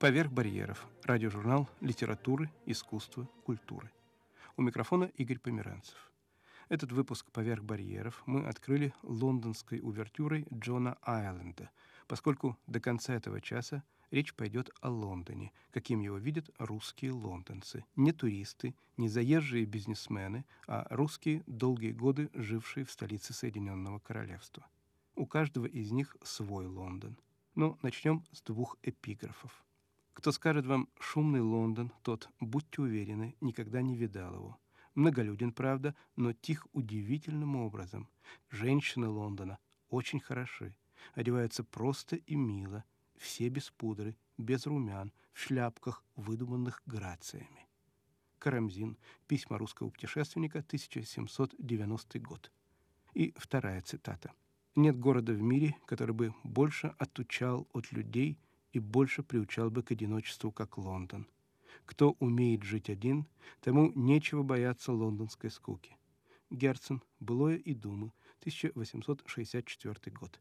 «Поверх барьеров» – радиожурнал литературы, искусства, культуры. У микрофона Игорь Померанцев. Этот выпуск «Поверх барьеров» мы открыли лондонской увертюрой Джона Айленда, поскольку до конца этого часа речь пойдет о Лондоне, каким его видят русские лондонцы. Не туристы, не заезжие бизнесмены, а русские, долгие годы жившие в столице Соединенного Королевства. У каждого из них свой Лондон. Но начнем с двух эпиграфов. Кто скажет вам «шумный Лондон», тот, будьте уверены, никогда не видал его. Многолюден, правда, но тих удивительным образом. Женщины Лондона очень хороши, одеваются просто и мило, все без пудры, без румян, в шляпках, выдуманных грациями. Карамзин. Письма русского путешественника, 1790 год. И вторая цитата. «Нет города в мире, который бы больше отучал от людей и больше приучал бы к одиночеству, как Лондон. Кто умеет жить один, тому нечего бояться лондонской скуки». Герцен. Былое и думы. 1864 год.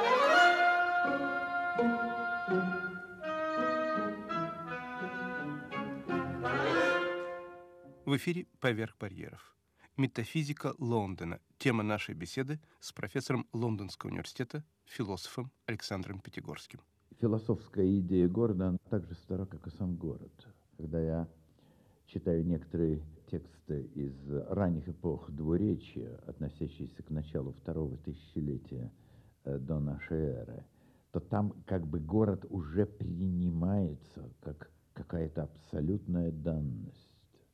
В эфире «Поверх барьеров». Метафизика Лондона. Тема нашей беседы с профессором Лондонского университета, философом Александром Пятигорским. Философская идея города, она так же стара, как и сам город. Когда я читаю некоторые тексты из ранних эпох двуречия, относящиеся к началу второго тысячелетия до нашей эры, то там как бы город уже принимается как какая-то абсолютная данность.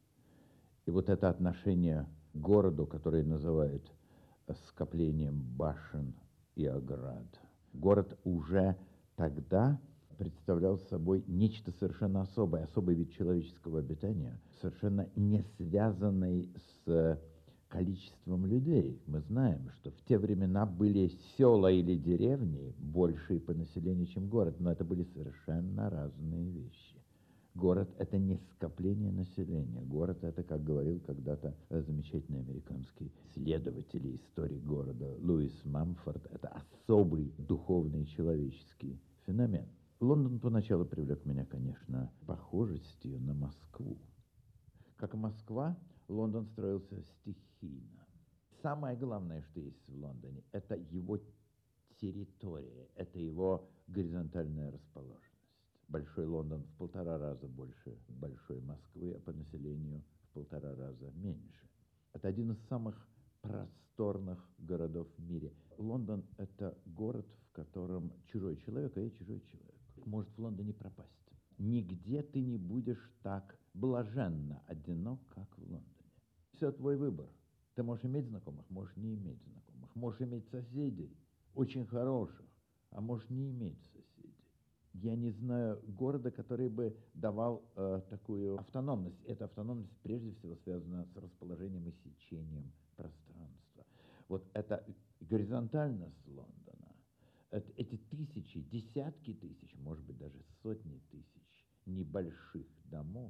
И вот это отношение к городу, которое называют скоплением башен и оград. Город уже тогда представлял собой нечто совершенно особое, особый вид человеческого обитания, совершенно не связанный с количеством людей. Мы знаем, что в те времена были села или деревни большие по населению, чем город, но это были совершенно разные вещи. Город — это не скопление населения. Город — это, как говорил когда-то замечательный американский исследователь и историк города Луис Мамфорд, это особый духовный человеческий феномен. Лондон поначалу привлек меня, конечно, похожестью на Москву. Как и Москва, Лондон строился стихийно. Самое главное, что есть в Лондоне, это его территория, это его горизонтальная расположенность. Большой Лондон в 1,5 раза больше большой Москвы, а по населению в 1,5 раза меньше. Это один из самых просторных городов в мире. Лондон — это город, в котором чужой человек, а я чужой человек. Может в Лондоне пропасть. Нигде ты не будешь так блаженно одинок, как в Лондоне. Все твой выбор. Ты можешь иметь знакомых, можешь не иметь знакомых. Можешь иметь соседей, очень хороших, а можешь не иметь соседей. Я не знаю города, который бы давал такую автономность. Эта автономность прежде всего связана с расположением и сечением пространства. Вот это горизонтальность Лондона, эти тысячи, десятки тысяч, может быть, даже сотни тысяч небольших домов,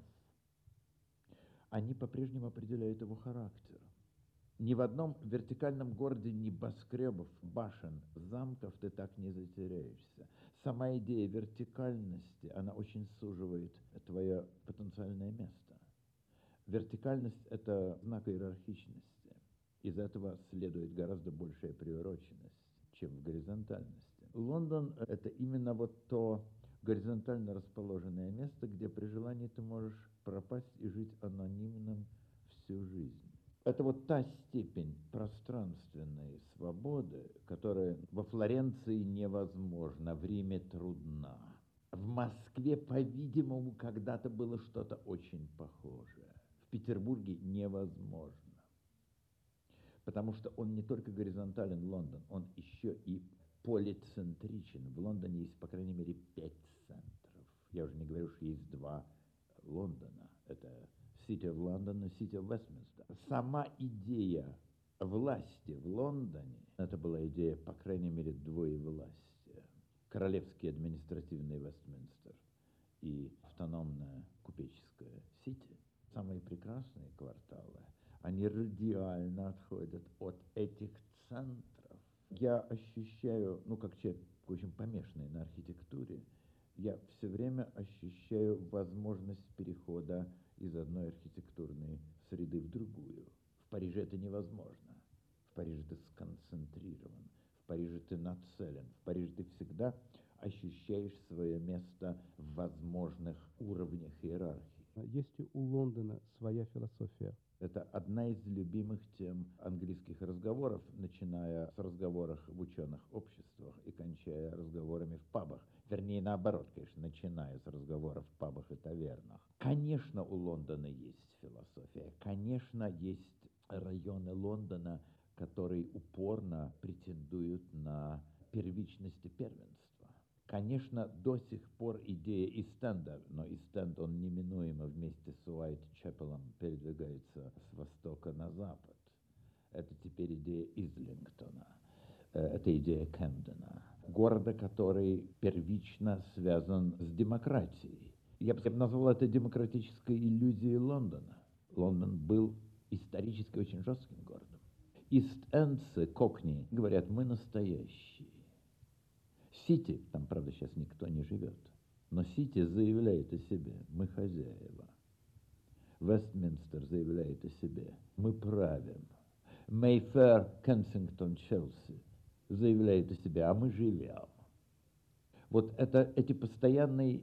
они по-прежнему определяют его характер. Ни в одном вертикальном городе небоскребов, башен, замков ты так не затеряешься. Сама идея вертикальности, она очень суживает твое потенциальное место. Вертикальность — это знак иерархичности. Из этого следует гораздо большая приуроченность, чем в горизонтальности. Лондон — это именно вот то горизонтально расположенное место, где при желании ты можешь пропасть и жить анонимным всю жизнь. Это вот та степень пространственной свободы, которая во Флоренции невозможна, в Риме трудна. В Москве, по-видимому, когда-то было что-то очень похожее. В Петербурге невозможно. Потому что он не только горизонтален, Лондон, он еще и полицентричен. В Лондоне есть, по крайней мере, 5 центров. Я уже не говорю, что есть 2 Лондона. Это City of London и City of Westminster. Сама идея власти в Лондоне, это была идея, по крайней мере, двоевластия. Королевский административный Вестминстер и автономная купеческая Сити. Самые прекрасные кварталы, они радиально отходят от этих центров. Я ощущаю, как человек очень помешанный на архитектуре, Я все время ощущаю возможность перехода из одной архитектурной среды в другую. В Париже это невозможно. В Париже ты сконцентрирован, в Париже ты нацелен, в Париже ты всегда ощущаешь свое место в возможных уровнях иерархии. Есть ли у Лондона своя философия? Это одна из любимых тем английских разговоров, начиная с разговоров в ученых обществах и кончая разговорами в пабах. Вернее, наоборот, конечно, начиная с разговоров в пабах и тавернах. Конечно, у Лондона есть философия. Конечно, есть районы Лондона, которые упорно претендуют на первичность и первенство. Конечно, до сих пор идея Истенда, но Истенд, он неминуемо вместе с Уайт-Чепелом передвигается с востока на запад. Это теперь идея Излингтона, это идея Кэмдена, города, который первично связан с демократией. Я бы назвал это демократической иллюзией Лондона. Лондон был исторически очень жестким городом. Ист-эндцы, кокни, говорят, мы настоящие. Сити, там, правда, сейчас никто не живет, но Сити заявляет о себе, мы хозяева. Вестминстер заявляет о себе, мы правим. Мейфэр, Кенсингтон, Челси заявляет о себе, а мы живем. Вот эти постоянные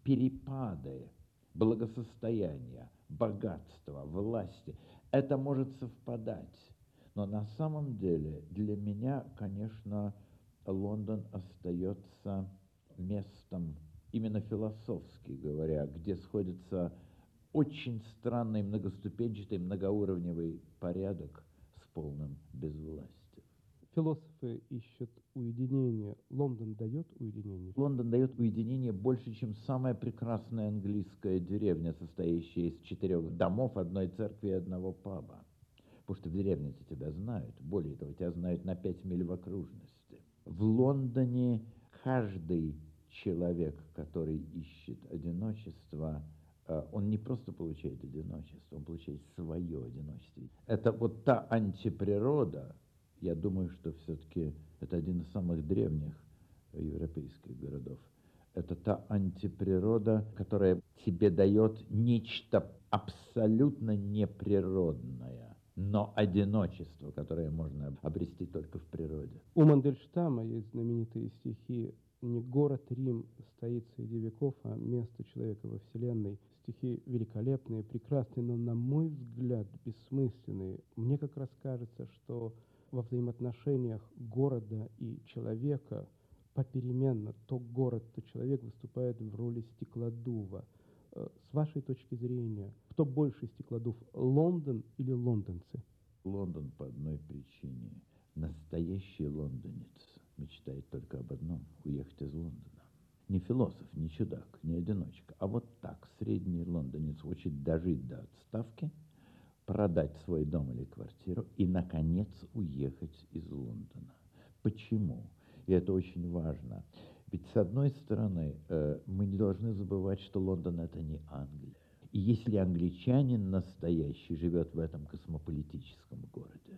перепады благосостояния, богатства, власти, это может совпадать. Но на самом деле для меня, конечно, Лондон остается местом, именно философски говоря, где сходится очень странный многоступенчатый, многоуровневый порядок с полным безвластием. Философы ищут уединение. Лондон дает уединение? Лондон дает уединение больше, чем самая прекрасная английская деревня, состоящая из 4 домов, одной церкви и одного паба. Потому что в деревне-то тебя знают. Более того, тебя знают на 5 миль в окружности. В Лондоне каждый человек, который ищет одиночество, он не просто получает одиночество, он получает свое одиночество. Это вот та антиприрода, я думаю, что все-таки это один из самых древних европейских городов. Это та антиприрода, которая тебе дает нечто абсолютно неприродное, но одиночество, которое можно обрести только в природе. У Мандельштама есть знаменитые стихи «Не город Рим стоит среди веков, а место человека во Вселенной». Стихи великолепные, прекрасные, но, на мой взгляд, бессмысленные. Мне как раз кажется, что во взаимоотношениях города и человека попеременно то город, то человек выступает в роли стеклодува. С вашей точки зрения, кто больше стеклодув, Лондон или лондонцы? Лондон по одной причине. Настоящий лондонец мечтает только об одном – уехать из Лондона. Не философ, не чудак, не одиночка, а вот так средний лондонец хочет дожить до отставки, продать свой дом или квартиру и, наконец, уехать из Лондона. Почему? И это очень важно. Ведь, с одной стороны, мы не должны забывать, что Лондон – это не Англия. И если англичанин настоящий живет в этом космополитическом городе,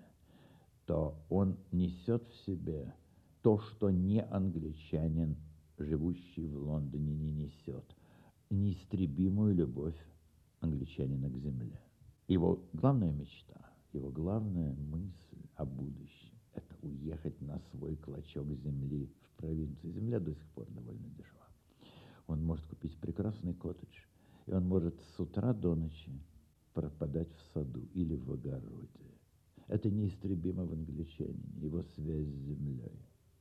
то он несет в себе то, что не англичанин, живущий в Лондоне, не несет. Неистребимую любовь англичанина к земле. Его главная мечта, его главная мысль о будущем – это уехать на свой клочок земли в провинции. Земля до сих пор довольно дешева. Он может купить прекрасный коттедж, и он может с утра до ночи пропадать в саду или в огороде. Это неистребимо в англичанине, его связь с землей.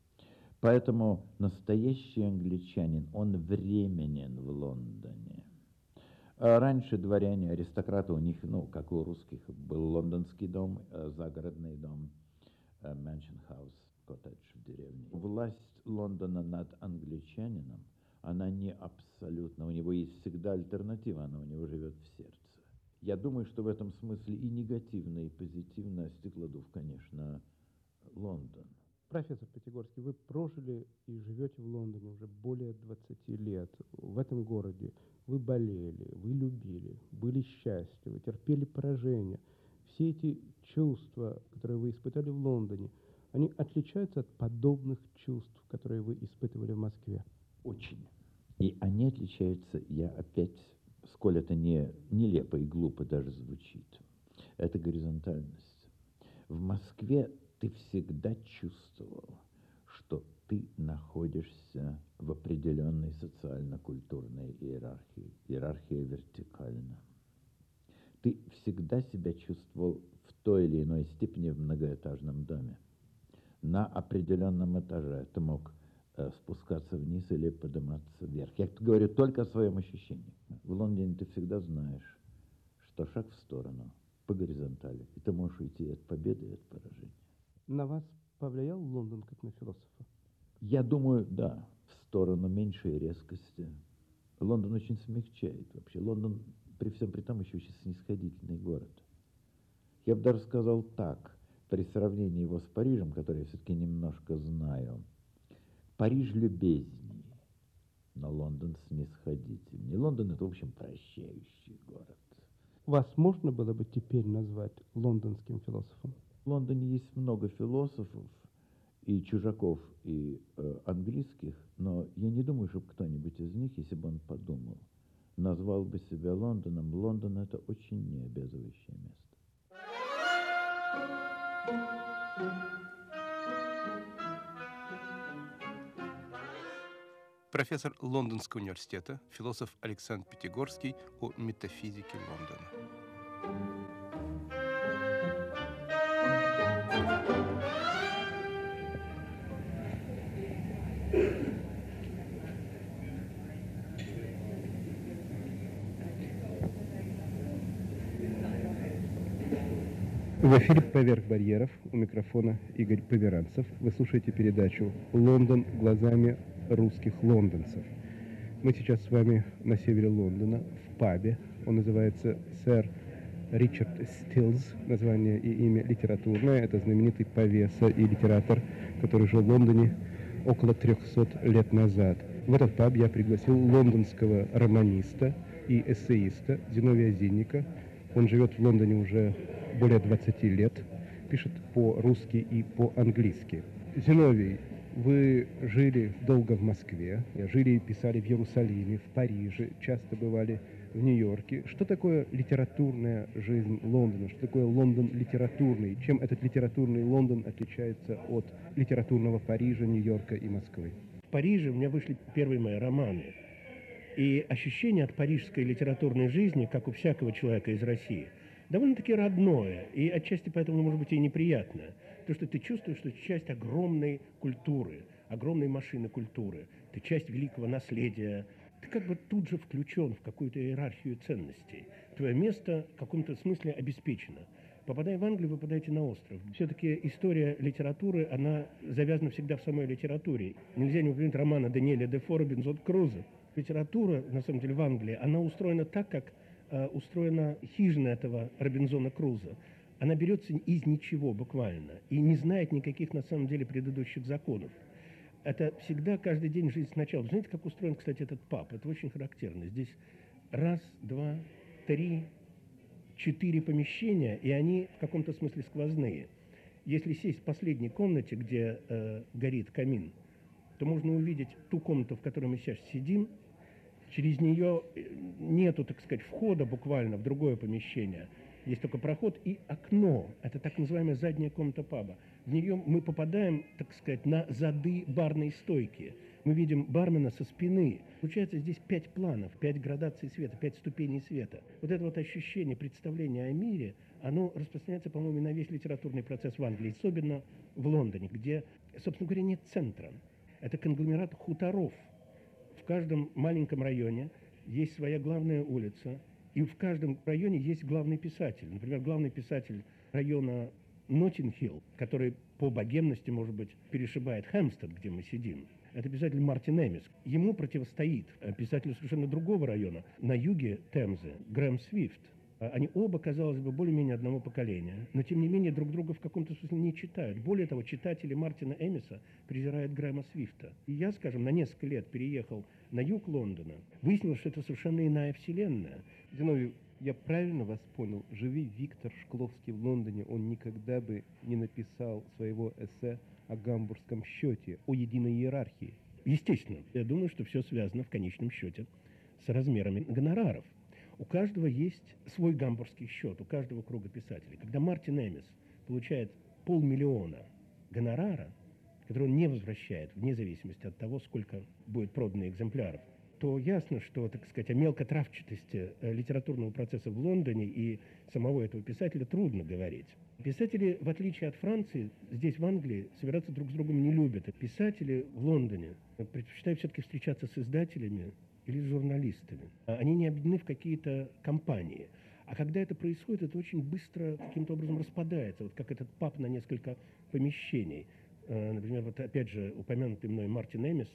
Поэтому настоящий англичанин, он временен в Лондоне. А раньше дворяне, аристократы, у них, как у русских, был лондонский дом, загородный дом, mansion house, коттедж в деревне. Власть Лондона над англичанином, она не абсолютна. У него есть всегда альтернатива, она у него живет в сердце. Я думаю, что в этом смысле и негативно, и позитивно стеклодув, конечно, Лондон. Профессор Пятигорский, вы прожили и живете в Лондоне уже более 20 лет. В этом городе вы болели, вы любили, были счастливы, терпели поражения. Все эти чувства, которые вы испытали в Лондоне, они отличаются от подобных чувств, которые вы испытывали в Москве? Очень. И они отличаются, я опять, сколь это не нелепо и глупо даже звучит, это горизонтальность. В Москве ты всегда чувствовал, что ты находишься в определенной социально-культурной иерархии. Иерархия вертикальна. Ты всегда себя чувствовал в той или иной степени в многоэтажном доме. На определенном этаже ты мог спускаться вниз или подниматься вверх. Я говорю только о своем ощущении. В Лондоне ты всегда знаешь, что шаг в сторону, по горизонтали, и ты можешь уйти от победы и от поражения. На вас повлиял Лондон как на философа? Я думаю, да, в сторону меньшей резкости. Лондон очень смягчает вообще. Лондон, при всем при том, еще очень снисходительный город. Я бы даже сказал так, при сравнении его с Парижем, который я все-таки немножко знаю, Париж любезнее, но Лондон снисходительнее. Лондон — это, в общем, прощающий город. Вас можно было бы теперь назвать лондонским философом? В Лондоне есть много философов, и чужаков, и английских, но я не думаю, чтобы кто-нибудь из них, если бы он подумал, назвал бы себя Лондоном. Лондон — это очень необязывающее место. Профессор Лондонского университета, философ Александр Пятигорский о метафизике Лондона. В эфире «Поверх барьеров», у микрофона Игорь Померанцев. Вы слушаете передачу «Лондон глазами русских лондонцев». Мы сейчас с вами на севере Лондона, в пабе. Он называется «Сэр Ричард Стиллс». Название и имя литературное. Это знаменитый повеса и литератор, который жил в Лондоне около 300 лет назад. В этот паб я пригласил лондонского романиста и эссеиста Зиновия Зинника. Он живет в Лондоне уже более 20 лет, пишет по-русски и по-английски. Зиновий, вы жили долго в Москве, жили и писали в Иерусалиме, в Париже, часто бывали в Нью-Йорке. Что такое литературная жизнь Лондона? Что такое Лондон литературный? Чем этот литературный Лондон отличается от литературного Парижа, Нью-Йорка и Москвы? В Париже у меня вышли первые мои романы. И ощущение от парижской литературной жизни, как у всякого человека из России, довольно-таки родное, и отчасти поэтому, может быть, и неприятное. То, что ты чувствуешь, что ты часть огромной культуры, огромной машины культуры, ты часть великого наследия, ты как бы тут же включен в какую-то иерархию ценностей. Твое место в каком-то смысле обеспечено. Попадая в Англию, вы попадаете на остров. Все-таки история литературы, она завязана всегда в самой литературе. Нельзя не упомянуть романа Даниэля Дефо «Робинзон Крузо». Литература, на самом деле, в Англии, она устроена так, как устроена хижина этого Робинзона Крузо. Она берется из ничего буквально и не знает никаких, на самом деле, предыдущих законов. Это всегда каждый день жизнь сначала. Вы знаете, как устроен, кстати, этот паб? Это очень характерно. Здесь раз, два, три, 4 помещения, и они в каком-то смысле сквозные. Если сесть в последней комнате, где горит камин, то можно увидеть ту комнату, в которой мы сейчас сидим. Через нее нету, так сказать, входа буквально в другое помещение. Есть только проход и окно. Это так называемая задняя комната паба. В нее мы попадаем, так сказать, на зады барной стойки. Мы видим бармена со спины. Получается, здесь 5 планов, 5 градаций света, 5 ступеней света. Вот это вот ощущение, представление о мире, оно распространяется, по-моему, на весь литературный процесс в Англии, особенно в Лондоне, где, собственно говоря, нет центра. Это конгломерат хуторов. В каждом маленьком районе есть своя главная улица, и в каждом районе есть главный писатель. Например, главный писатель района Ноттинг-Хилл, который по богемности, может быть, перешибает Хэмпстед, где мы сидим. Это писатель Мартин Эмис. Ему противостоит писатель совершенно другого района, на юге Темзы, Грэм Свифт. Они оба, казалось бы, более-менее одного поколения, но, тем не менее, друг друга в каком-то смысле не читают. Более того, читатели Мартина Эмиса презирают Грэма Свифта. И я, скажем, на несколько лет переехал на юг Лондона. Выяснилось, что это совершенно иная вселенная. Зиновий, я правильно вас понял? Живи Виктор Шкловский в Лондоне, он никогда бы не написал своего эссе о гамбургском счете, о единой иерархии. Естественно, я думаю, что все связано в конечном счете с размерами гонораров. У каждого есть свой гамбургский счет, у каждого круга писателей. Когда Мартин Эмис получает 500 000 гонорара, который он не возвращает, вне зависимости от того, сколько будет продано экземпляров, то ясно, что, так сказать, о мелкотравчатости литературного процесса в Лондоне и самого этого писателя трудно говорить. Писатели, в отличие от Франции, здесь, в Англии, собираться друг с другом не любят. Писатели в Лондоне предпочитают все-таки встречаться с издателями или с журналистами. Они не объединены в какие-то компании. А когда это происходит, это очень быстро каким-то образом распадается, вот как этот паб на несколько помещений. Например, вот опять же упомянутый мной Мартин Эмис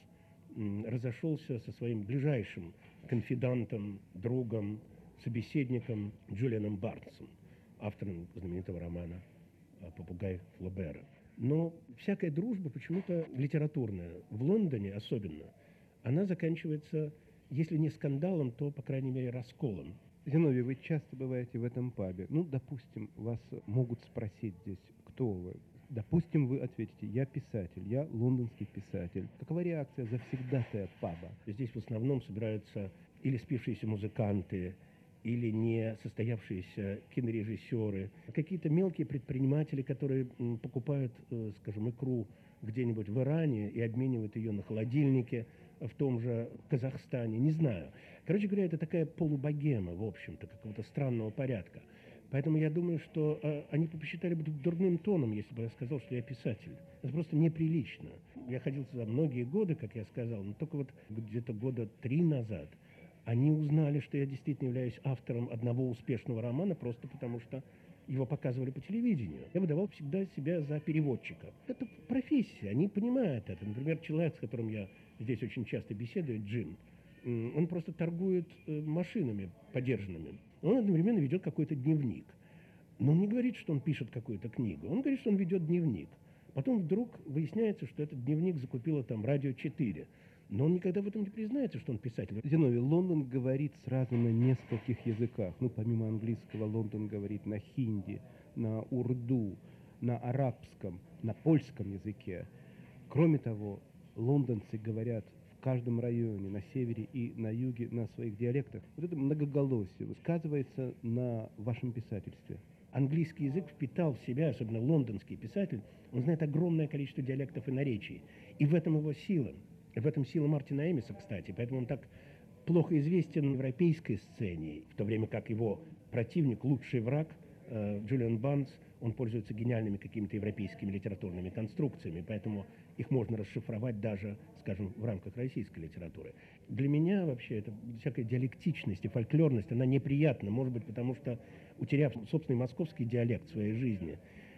разошелся со своим ближайшим конфидантом, другом, собеседником Джулианом Барнсом, автором знаменитого романа «Попугай Флобера». Но всякая дружба почему-то литературная, в Лондоне особенно, она заканчивается, если не скандалом, то, по крайней мере, расколом. Зиновий, вы часто бываете в этом пабе. Ну, допустим, вас могут спросить здесь, кто вы. Допустим, вы ответите: я писатель, я лондонский писатель. Какова реакция завсегдатая паба? Здесь в основном собираются или спившиеся музыканты, или не состоявшиеся кинорежиссеры, какие-то мелкие предприниматели, которые покупают, скажем, икру где-нибудь в Иране и обменивают ее на холодильнике в том же Казахстане, не знаю. Короче говоря, это такая полубогема, в общем-то, какого-то странного порядка. Поэтому я думаю, что они посчитали бы дурным тоном, если бы я сказал, что я писатель. Это просто неприлично. Я ходил туда многие годы, как я сказал, но только вот где-то года 3 назад они узнали, что я действительно являюсь автором одного успешного романа, просто потому что его показывали по телевидению. Я выдавал всегда себя за переводчика. Это профессия, они понимают это. Например, человек, с которым я здесь очень часто беседую, Джим, он просто торгует машинами подержанными. Он одновременно ведет какой-то дневник. Но он не говорит, что он пишет какую-то книгу. Он говорит, что он ведет дневник. Потом вдруг выясняется, что этот дневник закупило там Радио 4. Но он никогда в этом не признается, что он писатель. Зиновий, Лондон говорит сразу на нескольких языках. Ну, помимо английского, Лондон говорит на хинди, на урду, на арабском, на польском языке. Кроме того, лондонцы говорят в каждом районе, на севере и на юге, на своих диалектах. Вот это многоголосие сказывается на вашем писательстве. Английский язык впитал в себя, особенно лондонский писатель, он знает огромное количество диалектов и наречий. И в этом его сила. В этом сила Мартина Эмиса, кстати. Поэтому он так плохо известен на европейской сцене, в то время как его противник, лучший враг, Джулиан Барнс, он пользуется гениальными какими-то европейскими литературными конструкциями, поэтому их можно расшифровать даже, скажем, в рамках российской литературы. Для меня вообще это всякая диалектичность и фольклорность, она неприятна, может быть, потому что, утеряв собственный московский диалект в своей жизни,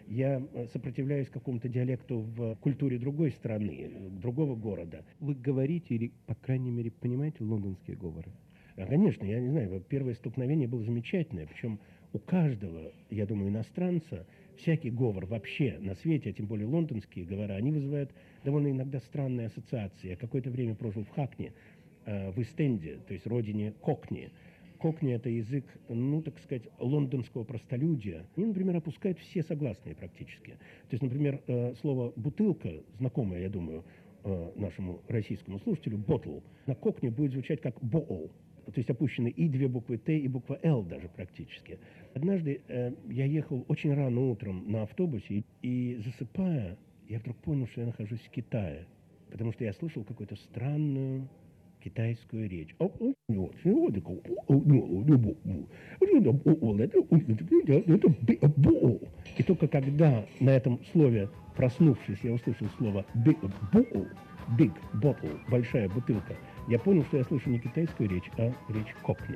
я сопротивляюсь какому-то диалекту в культуре другой страны, другого города. Вы говорите или, по крайней мере, понимаете лондонские говоры? Конечно, я не знаю, первое столкновение было замечательное, причем у каждого, я думаю, иностранца, всякий говор вообще на свете, а тем более лондонские говора, они вызывают довольно иногда странные ассоциации. Я какое-то время прожил в Хакне, в Ист-Энде, то есть родине Кокни. Кокни – это язык, ну, так сказать, лондонского простолюдия. Они, например, опускают все согласные практически. То есть, например, слово «бутылка», знакомое, я думаю, нашему российскому слушателю, «bottle», на Кокни будет звучать как «bottle». То есть опущены и 2 буквы «Т», и буква «Л» даже практически. Однажды я ехал очень рано утром на автобусе, и засыпая, я вдруг понял, что я нахожусь в Китае, потому что я слышал какую-то странную китайскую речь. И только когда на этом слове, проснувшись, я услышал слово «big bottle», большая бутылка, я понял, что я слышу не китайскую речь, а речь Кокни.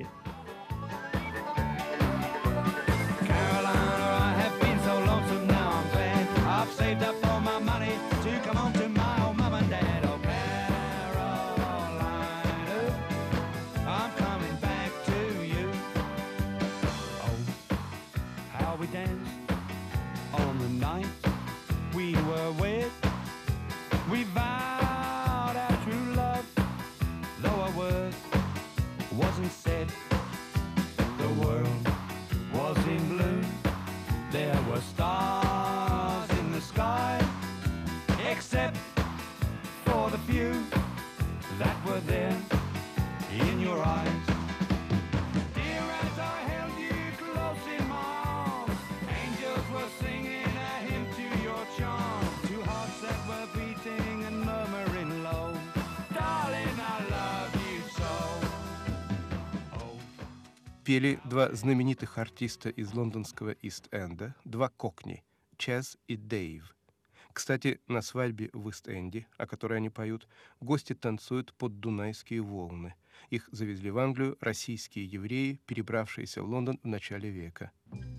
there in your eyes. Dear, as I held you close in my arms, angels were singing a hymn to your charm. Two hearts that were beating and murmuring low, darling, I love you so. Oh. Пели два знаменитых артиста из лондонского Ист-Энда, два кокни — Чез и Дэйв. Кстати, на свадьбе в Ист-Энде, о которой они поют, гости танцуют под дунайские волны. Их завезли в Англию российские евреи, перебравшиеся в Лондон в начале века.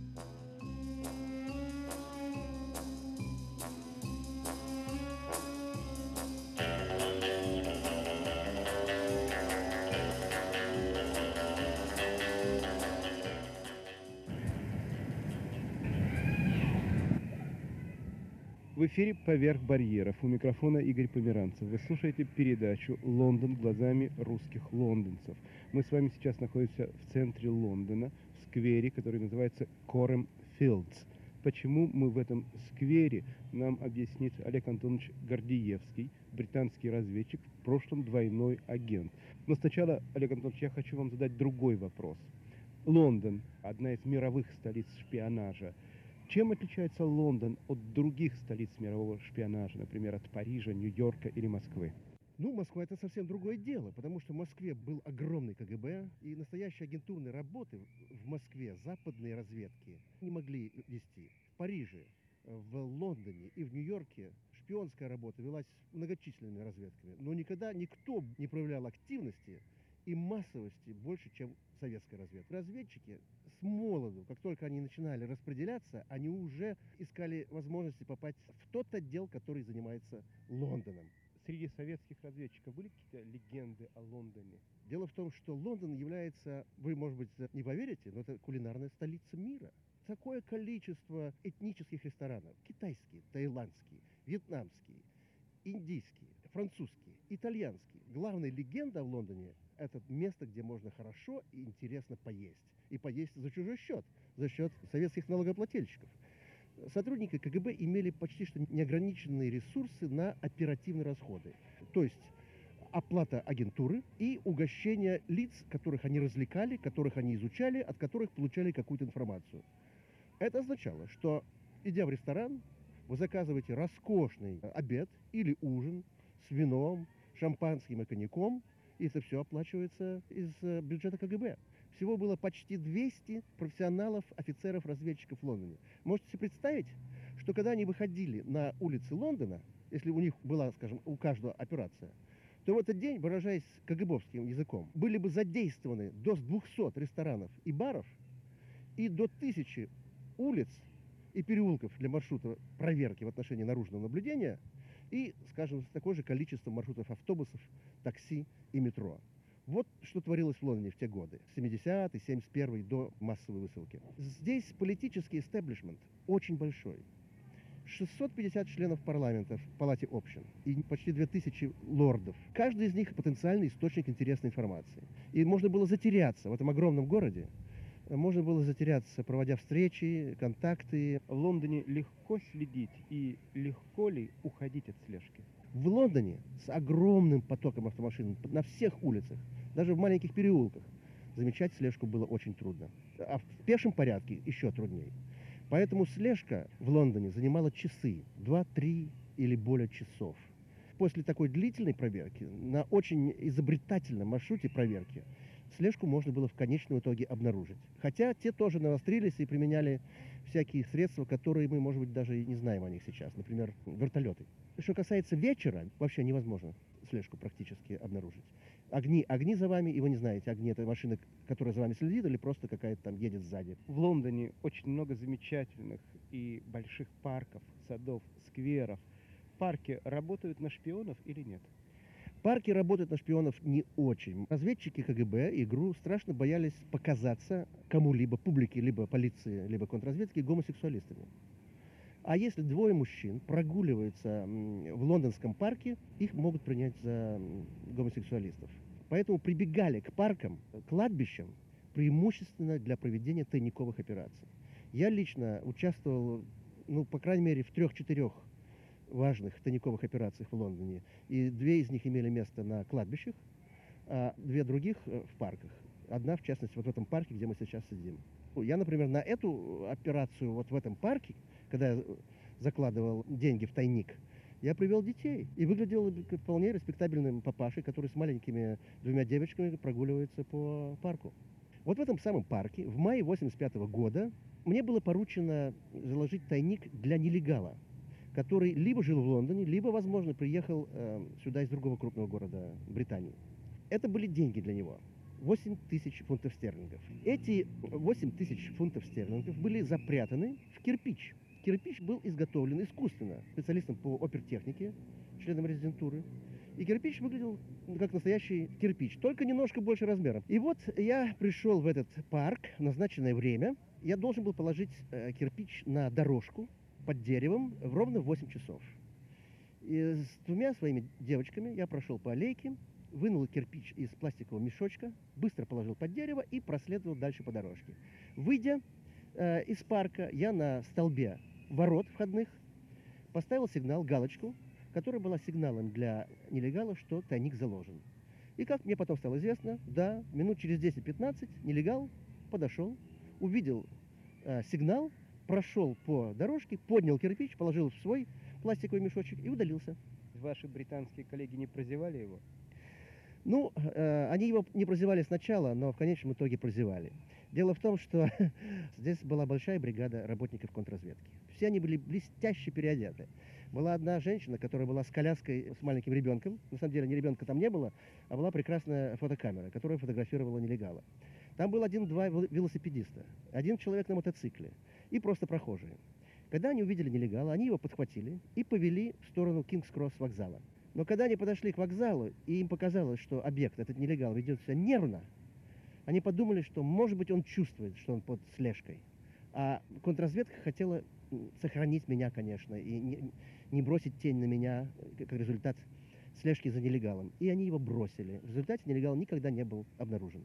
В эфире «Поверх барьеров». У микрофона Игорь Померанцев. Вы слушаете передачу «Лондон глазами русских лондонцев». Мы с вами сейчас находимся в центре Лондона, в сквере, который называется Корем Филдс. Почему мы в этом сквере, нам объяснит Олег Антонович Гордиевский, британский разведчик, в прошлом двойной агент. Но сначала, Олег Антонович, я хочу вам задать другой вопрос. Лондон – одна из мировых столиц шпионажа. Чем отличается Лондон от других столиц мирового шпионажа, например, от Парижа, Нью-Йорка или Москвы? Ну, Москва — это совсем другое дело, потому что в Москве был огромный КГБ, и настоящие агентурные работы в Москве западные разведки не могли вести. В Париже, в Лондоне и в Нью-Йорке шпионская работа велась многочисленными разведками, но никогда никто не проявлял активности и массовости больше, чем советская разведка. Разведчики с молоду, как только они начинали распределяться, они уже искали возможности попасть в тот отдел, который занимается Лондоном. Среди советских разведчиков были какие-то легенды о Лондоне? Дело в том, что Лондон является, вы, может быть, не поверите, но это кулинарная столица мира. Такое количество этнических ресторанов: китайские, таиландские, вьетнамские, индийские, французские, итальянские. Главная легенда в Лондоне — это место, где можно хорошо и интересно поесть. И поесть за чужой счет, за счет советских налогоплательщиков. Сотрудники КГБ имели почти что неограниченные ресурсы на оперативные расходы. То есть оплата агентуры и угощение лиц, которых они развлекали, которых они изучали, от которых получали какую-то информацию. Это означало, что, идя в ресторан, вы заказываете роскошный обед или ужин с вином, шампанским и коньяком, и это все оплачивается из бюджета КГБ. Всего было почти 200 профессионалов, офицеров, разведчиков в Лондоне. Можете себе представить, что когда они выходили на улицы Лондона, если у них была, скажем, у каждого операция, то в этот день, выражаясь КГБовским языком, были бы задействованы до 200 ресторанов и баров и до 1000 улиц и переулков для маршрута проверки в отношении наружного наблюдения и, скажем, такое же количество маршрутов автобусов, такси и метро. Вот что творилось в Лондоне в те годы, 70-й, 71-й, до массовой высылки. Здесь политический истеблишмент очень большой. 650 членов парламента в Палате общин и почти 2000 лордов. Каждый из них потенциальный источник интересной информации. И можно было затеряться в этом огромном городе. Можно было затеряться, проводя встречи, контакты. В Лондоне легко следить и легко ли уходить от слежки? В Лондоне с огромным потоком автомашин на всех улицах, даже в маленьких переулках, замечать слежку было очень трудно. А в пешем порядке еще труднее. Поэтому слежка в Лондоне занимала часы, 2-3 или более часов. После такой длительной проверки, на очень изобретательном маршруте проверки, слежку можно было в конечном итоге обнаружить. Хотя те тоже навострились и применяли всякие средства, которые мы, может быть, даже и не знаем о них сейчас. Например, вертолеты. Что касается вечера, вообще невозможно слежку практически обнаружить. Огни за вами, и вы не знаете, огни — это машина, которая за вами следит, или просто какая-то там едет сзади. В Лондоне очень много замечательных и больших парков, садов, скверов. Парки работают на шпионов или нет? Парки работают на шпионов не очень. Разведчики КГБ и ГРУ страшно боялись показаться кому-либо, публике, либо полиции, либо контрразведке, гомосексуалистами. А если двое мужчин прогуливаются в лондонском парке, их могут принять за гомосексуалистов. Поэтому прибегали к паркам, кладбищам, преимущественно для проведения тайниковых операций. Я лично участвовал, по крайней мере, в 3-4 важных тайниковых операциях в Лондоне. И 2 из них имели место на кладбищах. а две других в парках. Одна, в частности, вот в этом парке, где мы сейчас сидим. Я, например, на эту операцию вот в этом парке, когда я закладывал деньги в тайник, я привел детей и выглядел как вполне респектабельным папашей, который с маленькими двумя девочками прогуливается по парку. Вот в этом самом парке в мае 1985 года мне было поручено заложить тайник для нелегала, который либо жил в Лондоне, либо, возможно, приехал сюда из другого крупного города Британии. Это были деньги для него. 8 тысяч фунтов стерлингов. Эти 8 тысяч фунтов стерлингов были запрятаны в кирпич. Кирпич был изготовлен искусственно специалистом по опертехнике, членом резидентуры. И кирпич выглядел как настоящий кирпич, только немножко больше размером. И вот я пришел в этот парк в назначенное время. Я должен был положить кирпич на дорожку под деревом ровно в 8 часов. И с двумя своими девочками я прошел по аллейке, вынул кирпич из пластикового мешочка, быстро положил под дерево и проследовал дальше по дорожке. Выйдя из парка, я на столбе ворот входных поставил сигнал, галочку, которая была сигналом для нелегалов, что тайник заложен. И как мне потом стало известно, да, минут через 10-15 нелегал подошел, увидел сигнал, прошел по дорожке, поднял кирпич, положил в свой пластиковый мешочек и удалился. Ваши британские коллеги не прозевали его? Ну, они его не прозевали сначала, но в конечном итоге прозевали. Дело в том, что здесь была большая бригада работников контрразведки. Все они были блестяще переодеты. Была одна женщина, которая была с коляской, с маленьким ребенком. На самом деле, ребенка там не было, а была прекрасная фотокамера, которая фотографировала нелегала. Там был один-два велосипедиста, один человек на мотоцикле и просто прохожие. Когда они увидели нелегала, они его подхватили и повели в сторону Кингс-Кросс вокзала. Но когда они подошли к вокзалу, и им показалось, что объект, этот нелегал, ведет себя нервно, они подумали, что, может быть, он чувствует, что он под слежкой. А контрразведка хотела сохранить меня, конечно, и не бросить тень на меня, как результат слежки за нелегалом. И они его бросили. В результате нелегал никогда не был обнаружен.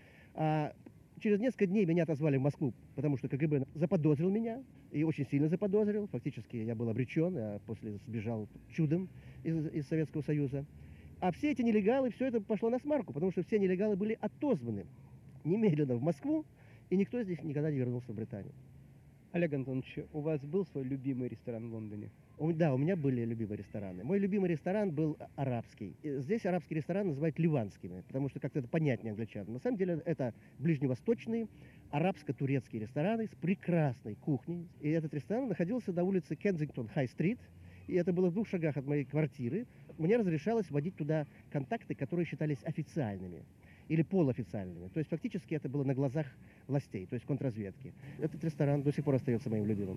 А через несколько дней меня отозвали в Москву, потому что КГБ заподозрил меня, и очень сильно заподозрил. Фактически я был обречен, а после сбежал чудом из Советского Союза. А все эти нелегалы, все это пошло на смарку, потому что все нелегалы были отозваны немедленно в Москву, и никто из них никогда не вернулся в Британию. Олег Антонович, у вас был свой любимый ресторан в Лондоне? Да, у меня были любимые рестораны. Мой любимый ресторан был арабский. Здесь арабские рестораны называют ливанскими, потому что как-то это понятнее англичанам. На самом деле это ближневосточные, арабско-турецкие рестораны с прекрасной кухней. И этот ресторан находился на улице Кенсингтон-Хай-стрит, и это было в 2 шагах от моей квартиры. Мне разрешалось вводить туда контакты, которые считались официальными или полуофициальными. То есть фактически это было на глазах властей, то есть контрразведки. Этот ресторан до сих пор остается моим любимым.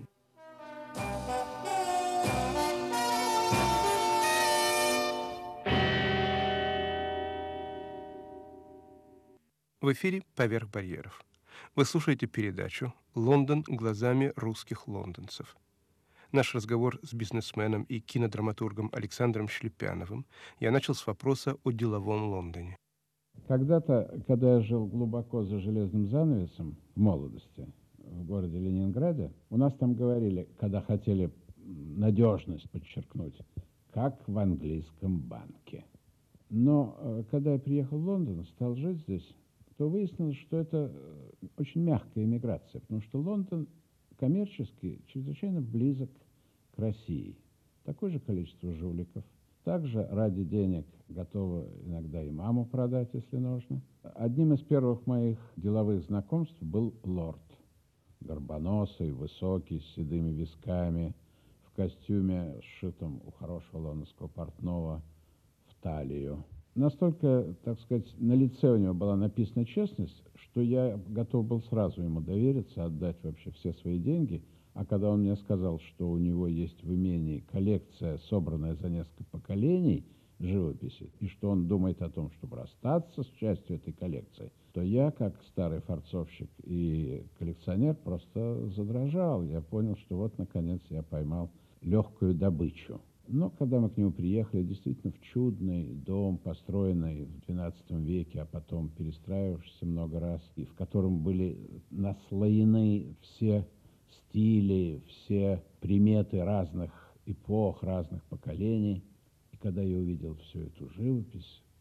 В эфире «Поверх барьеров». Вы слушаете передачу «Лондон глазами русских лондонцев». Наш разговор с бизнесменом и кинодраматургом Александром Шлепяновым я начал с вопроса о деловом Лондоне. Когда я жил глубоко за железным занавесом в молодости, в городе Ленинграде, у нас там говорили, когда хотели надежность подчеркнуть, как в английском банке. Но когда я приехал в Лондон, стал жить здесь, то выяснилось, что это очень мягкая эмиграция, потому что Лондон коммерчески чрезвычайно близок к России. Такое же количество жуликов. Также ради денег готовы иногда и маму продать, если нужно. Одним из первых моих деловых знакомств был лорд. Горбоносый, высокий, с седыми висками, в костюме, сшитом у хорошего лондонского портного в талию. Настолько, так сказать, на лице у него была написана честность, что я готов был сразу ему довериться, отдать вообще все свои деньги. А когда он мне сказал, что у него есть в имении коллекция, собранная за несколько поколений живописи, и что он думает о том, чтобы расстаться с частью этой коллекции, то я, как старый форцовщик и коллекционер, просто задрожал. Я понял, что вот, наконец, я поймал легкую добычу. Но когда мы к нему приехали, действительно в чудный дом, построенный в XII веке, а потом перестраивавшийся много раз, и в котором были наслоены все стили, все приметы разных эпох, разных поколений. И когда я увидел всю эту живопись,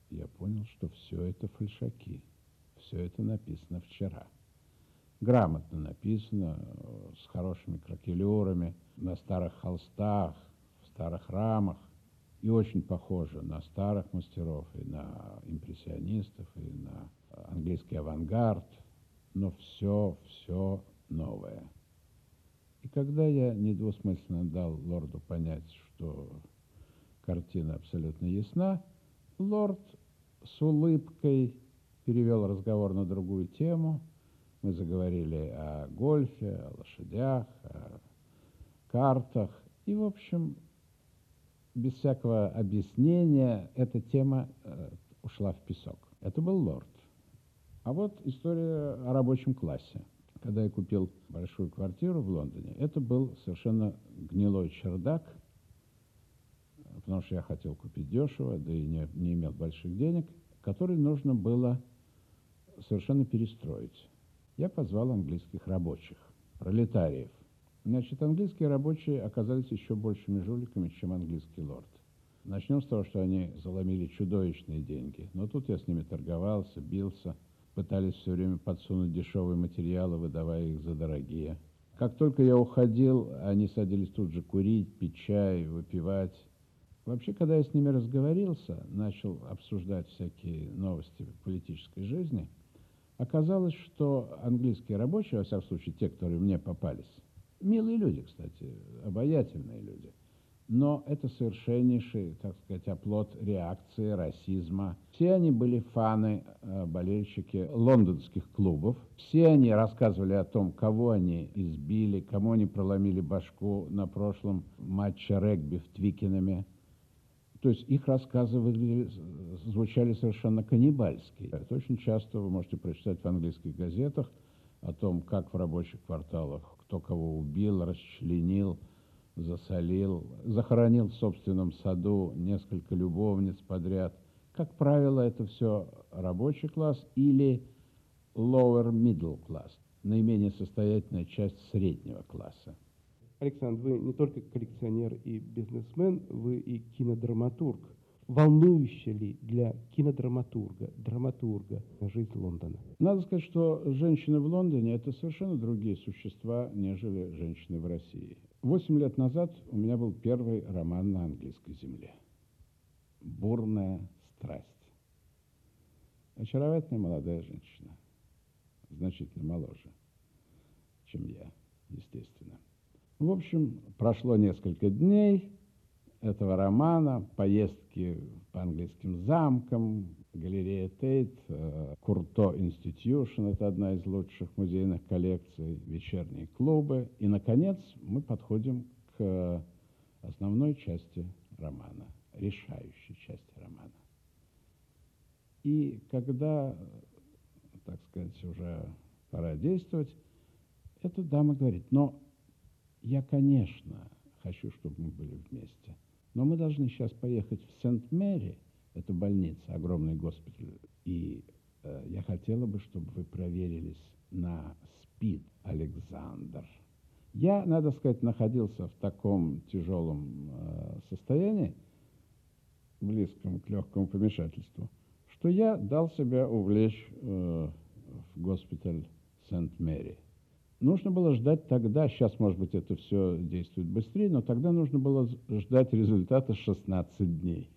я понял, что все это фальшаки. Все это написано вчера. Грамотно написано, с хорошими кракелюрами, на старых холстах, в старых рамах. И очень похоже на старых мастеров, и на импрессионистов, и на английский авангард. Но все новое. И когда я недвусмысленно дал лорду понять, что картина абсолютно ясна, лорд с улыбкой перевел разговор на другую тему. Мы заговорили о гольфе, о лошадях, о картах. И, в общем, без всякого объяснения эта тема ушла в песок. Это был лорд. А вот история о рабочем классе. Когда я купил большую квартиру в Лондоне, это был совершенно гнилой чердак, потому что я хотел купить дешево, да и не имел больших денег, который нужно было совершенно перестроить. Я позвал английских рабочих, пролетариев. Значит, английские рабочие оказались еще большими жуликами, чем английский лорд. Начнем с того, что они заломили чудовищные деньги. Но тут я с ними торговался, бился, пытались все время подсунуть дешевые материалы, выдавая их за дорогие. Как только я уходил, они садились тут же курить, пить чай, выпивать. Вообще, когда я с ними разговорился, начал обсуждать всякие новости политической жизни, оказалось, что английские рабочие, во всяком случае, те, которые мне попались, милые люди, кстати, обаятельные люди, но это совершеннейший, так сказать, оплот реакции, расизма. Все они были фаны, болельщики лондонских клубов. Все они рассказывали о том, кого они избили, кому они проломили башку на прошлом матче регби в Твикенаме. То есть их рассказы звучали совершенно каннибальски. Это очень часто вы можете прочитать в английских газетах о том, как в рабочих кварталах кто кого убил, расчленил, засолил, захоронил в собственном саду несколько любовниц подряд. Как правило, это все рабочий класс или lower middle class, наименее состоятельная часть среднего класса. Александр, вы не только коллекционер и бизнесмен, вы и кинодраматург. Волнующая ли для кинодраматурга, драматурга жизнь Лондона? Надо сказать, что женщины в Лондоне – это совершенно другие существа, нежели женщины в России. 8 лет назад у меня был первый роман на английской земле. «Бурная страсть». Очаровательная молодая женщина, значительно моложе, чем я, естественно. В общем, прошло несколько дней этого романа, поездки по английским замкам, галерея Тейт, Курто Инститьюшн, это одна из лучших музейных коллекций, вечерние клубы. И, наконец, мы подходим к основной части романа, решающей части романа. И когда, так сказать, уже пора действовать, эта дама говорит: но я, конечно, хочу, чтобы мы были вместе, но мы должны сейчас поехать в Сент-Мэри, это больница, огромный госпиталь, и я хотела бы, чтобы вы проверились на СПИД, Александр. Я, надо сказать, находился в таком тяжелом состоянии, близком к легкому помешательству, что я дал себя увлечь в госпиталь Сент-Мэри. Нужно было ждать тогда, сейчас, может быть, это все действует быстрее, но тогда нужно было ждать результата 16 дней.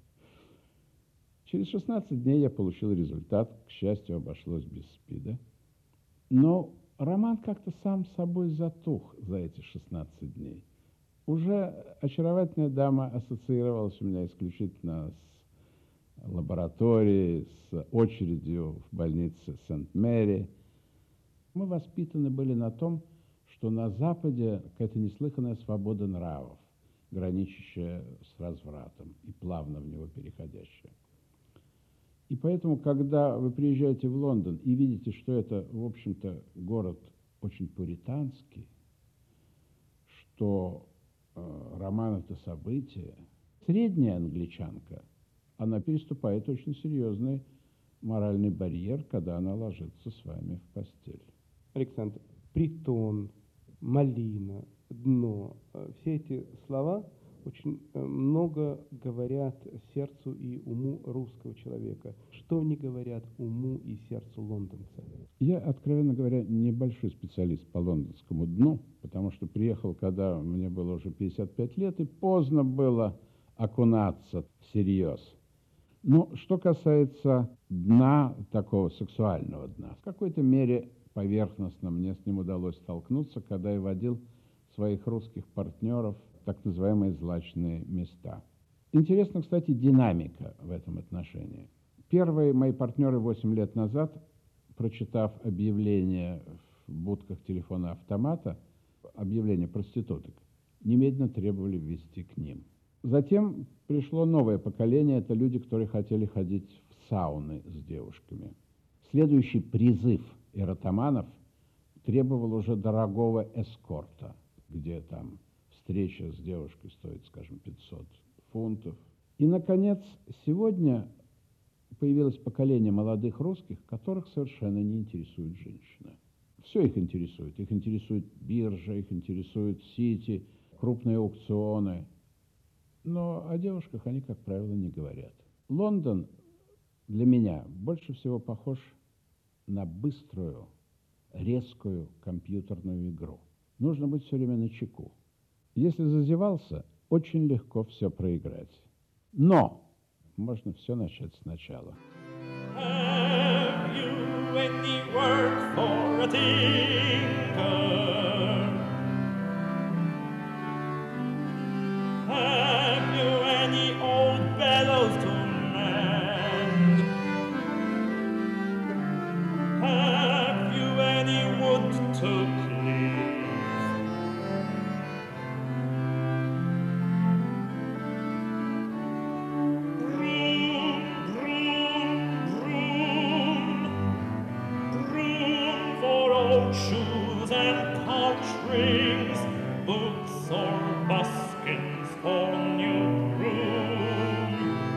Через 16 дней я получил результат, к счастью, обошлось без СПИДа. Но роман как-то сам собой затух за эти 16 дней. Уже очаровательная дама ассоциировалась у меня исключительно с лабораторией, с очередью в больнице Сент-Мэри. Мы воспитаны были на том, что на Западе какая-то неслыханная свобода нравов, граничащая с развратом и плавно в него переходящая. И поэтому, когда вы приезжаете в Лондон и видите, что это, в общем-то, город очень пуританский, что роман – это событие, средняя англичанка, она переступает очень серьезный моральный барьер, когда она ложится с вами в постель. Александр, притон, малина, дно, все эти слова очень много говорят сердцу и уму русского человека. Что не говорят уму и сердцу лондонца? Я, откровенно говоря, небольшой специалист по лондонскому дну, потому что приехал, когда мне было уже 55 лет, и поздно было окунаться всерьез. Но что касается дна, такого сексуального дна, в какой-то мере поверхностно мне с ним удалось столкнуться, когда я водил своих русских партнеров в так называемые злачные места. Интересна, кстати, динамика в этом отношении. Первые мои партнеры 8 лет назад, прочитав объявление в будках телефона-автомата, объявление проституток, немедленно требовали ввести к ним. Затем пришло новое поколение, это люди, которые хотели ходить в сауны с девушками. Следующий призыв эротоманов требовал уже дорогого эскорта, где там встреча с девушкой стоит, скажем, 500 фунтов. И, наконец, сегодня появилось поколение молодых русских, которых совершенно не интересует женщина. Все их интересует. Их интересует биржа, их интересует сити, крупные аукционы. Но о девушках они, как правило, не говорят. Лондон для меня больше всего похож на быструю, резкую компьютерную игру. Нужно быть все время начеку. Если зазевался, очень легко все проиграть. Но можно все начать сначала. Have you any work for a tinker? Have you any old bellows to mend? Have you any wood to cleave? Broom, broom, broom, broom for old shoes and conch rings, boots or buskins for new broom.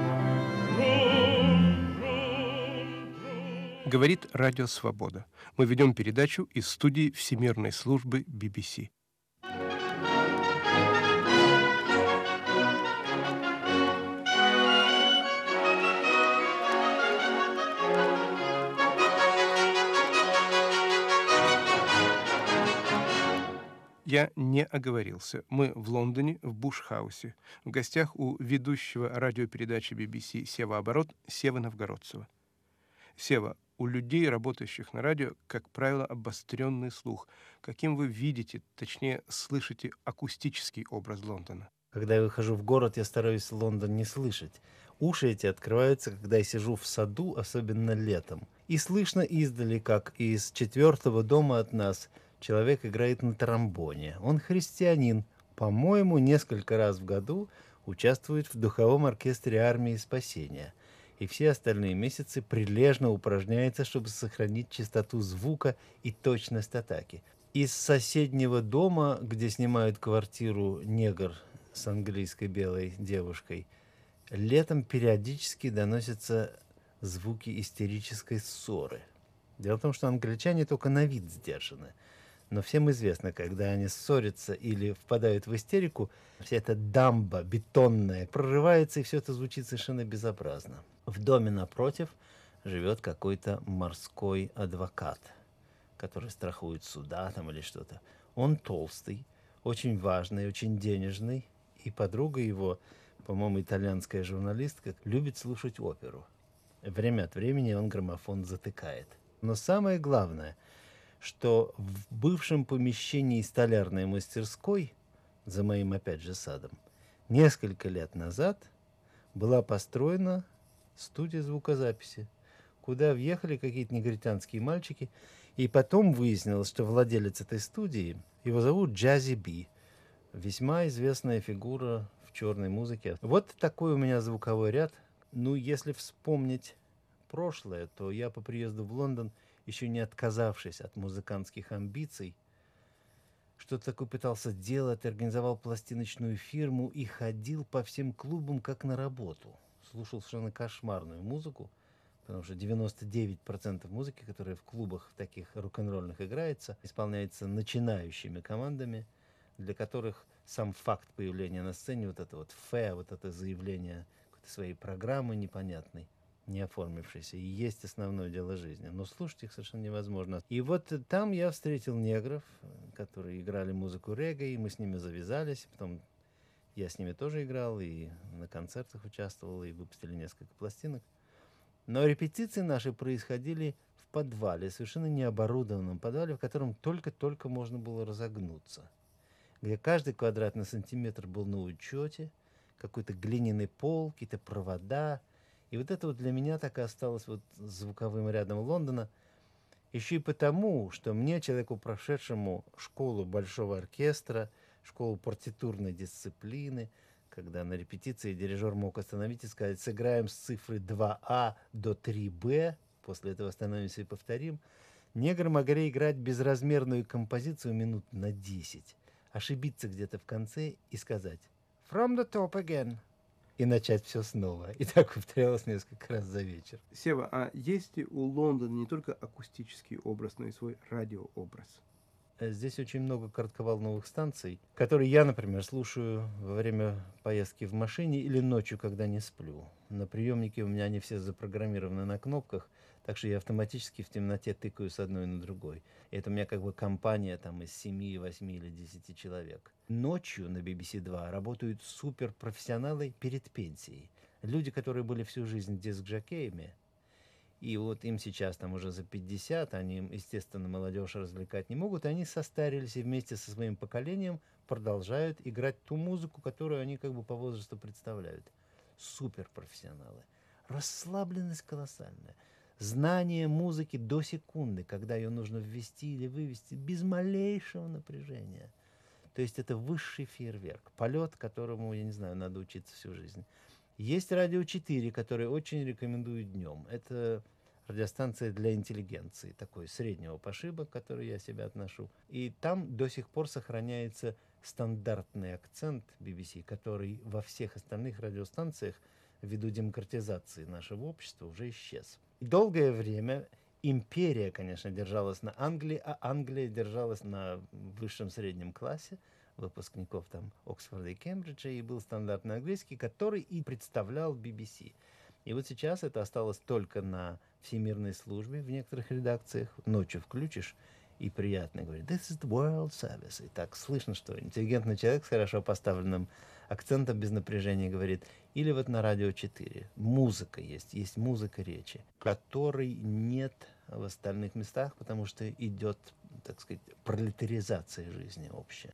Broom, broom, broom. Говорит Радио Свобода. Мы ведем передачу из студии Всемирной службы BBC. Я не оговорился. Мы в Лондоне, в Буш-хаусе, в гостях у ведущего радиопередачи BBC «Сева-оборот» Севы Новгородцева. Сева, у людей, работающих на радио, как правило, обостренный слух. Каким вы видите, точнее, слышите акустический образ Лондона? Когда я выхожу в город, я стараюсь Лондон не слышать. Уши эти открываются, когда я сижу в саду, особенно летом. И слышно издали, как из 4-го дома от нас человек играет на тромбоне. Он христианин. По-моему, несколько раз в году участвует в духовом оркестре армии спасения. И все остальные месяцы прилежно упражняется, чтобы сохранить чистоту звука и точность атаки. Из соседнего дома, где снимают квартиру негр с английской белой девушкой, летом периодически доносятся звуки истерической ссоры. Дело в том, что англичане только на вид сдержаны. Но всем известно, когда они ссорятся или впадают в истерику, вся эта дамба бетонная прорывается, и все это звучит совершенно безобразно. В доме напротив живет какой-то морской адвокат, который страхует суда там или что-то. Он толстый, очень важный, очень денежный, и подруга его, по-моему, итальянская журналистка, любит слушать оперу. Время от времени он граммофон затыкает. Но самое главное, что в бывшем помещении столярной мастерской, за моим опять же садом, несколько лет назад была построена студия звукозаписи, куда въехали какие-то негритянские мальчики, и потом выяснилось, что владелец этой студии, его зовут Джази Би, весьма известная фигура в черной музыке. Вот такой у меня звуковой ряд. Ну, если вспомнить прошлое, то я по приезду в Лондон, еще не отказавшись от музыкантских амбиций, что-то такое пытался делать, организовал пластиночную фирму и ходил по всем клубам как на работу. Слушал совершенно кошмарную музыку, потому что 99% музыки, которая в клубах таких рок-н-ролльных играется, исполняется начинающими командами, для которых сам факт появления на сцене, вот это вот фе, вот это заявление какой-то своей программы непонятной, не оформившейся, и есть основное дело жизни. Но слушать их совершенно невозможно. И вот там я встретил негров, которые играли музыку регgae, и мы с ними завязались. Потом я с ними тоже играл, и на концертах участвовал, и выпустили несколько пластинок. Но репетиции наши происходили в подвале, совершенно необорудованном подвале, в котором только-только можно было разогнуться, где каждый квадратный сантиметр был на учете, какой-то глиняный пол, какие-то провода. И вот это вот для меня так и осталось вот звуковым рядом Лондона. Еще и потому, что мне, человеку, прошедшему школу большого оркестра, школу партитурной дисциплины, когда на репетиции дирижер мог остановить и сказать: сыграем с цифры 2А до 3Б, после этого остановимся и повторим, негры могли играть безразмерную композицию минут на 10, ошибиться где-то в конце и сказать «From the top again», и начать все снова. И так повторялось несколько раз за вечер. Сева, а есть ли у Лондона не только акустический образ, но и свой радиообраз? Здесь очень много коротковолновых станций, которые я, например, слушаю во время поездки в машине или ночью, когда не сплю. На приемнике у меня они все запрограммированы на кнопках, так что я автоматически в темноте тыкаю с одной на другой. И это у меня как бы компания там из 7, 8 или 10 человек. Ночью на BBC 2 работают суперпрофессионалы перед пенсией. Люди, которые были всю жизнь диск-жокеями, и вот им сейчас там уже за 50, они, естественно, молодежь развлекать не могут, и они состарились и вместе со своим поколением продолжают играть ту музыку, которую они как бы по возрасту представляют. Суперпрофессионалы. Расслабленность колоссальная. Знание музыки до секунды, когда ее нужно ввести или вывести, без малейшего напряжения. То есть это высший фейерверк, полет, которому, я не знаю, надо учиться всю жизнь. Есть радио 4, которое очень рекомендую днем. Это радиостанция для интеллигенции, такой среднего пошиба, к которой я себя отношу. И там до сих пор сохраняется стандартный акцент BBC, который во всех остальных радиостанциях ввиду демократизации нашего общества уже исчез. И долгое время империя, конечно, держалась на Англии, а Англия держалась на высшем среднем классе, выпускников там Оксфорда и Кембриджа, и был стандартный английский, который и представлял BBC. И вот сейчас это осталось только на всемирной службе в некоторых редакциях. Ночью включишь, и приятно говорит «This is the World Service». И так слышно, что интеллигентный человек с хорошо поставленным акцентом, без напряжения говорит. Или вот на радио 4. Музыка есть музыка речи, которой нет в остальных местах, потому что идет, так сказать, пролетаризация жизни общая.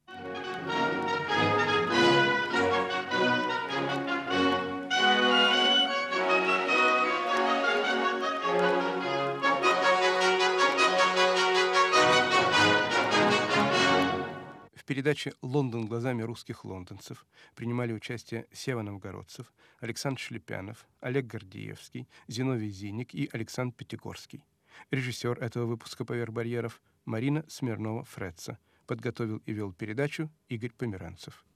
В передаче «Лондон глазами русских лондонцев» принимали участие Сева Новгородцев, Александр Шлепянов, Олег Гордеевский, Зиновий Зинник и Александр Пятигорский. Режиссер этого выпуска «Поверх барьеров» Марина Смирнова-Фредца. Подготовил и вел передачу Игорь Померанцев.